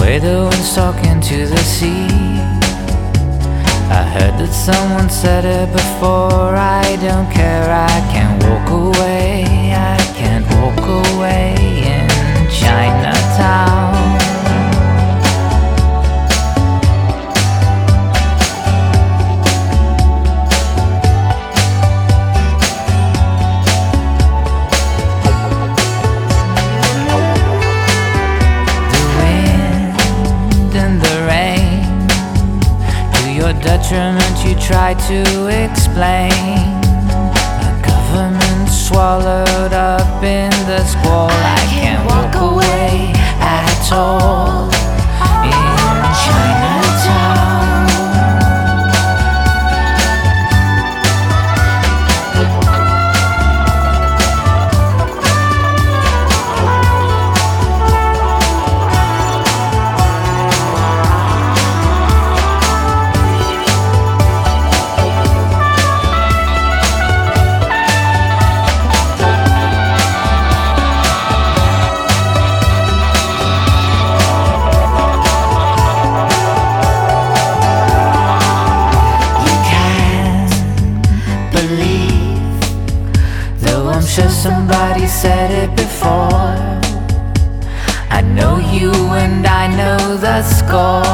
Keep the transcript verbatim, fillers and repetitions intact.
way the wind's talking to the sea. I heard that someone said it before. I don't care, I can't walk away. I can't walk away in Chinatown. Detriment you try to explain. A government swallowed up in the squall. I can't walk away at all in Chinatown. I'm sure somebody said it before. I know you and I know the score.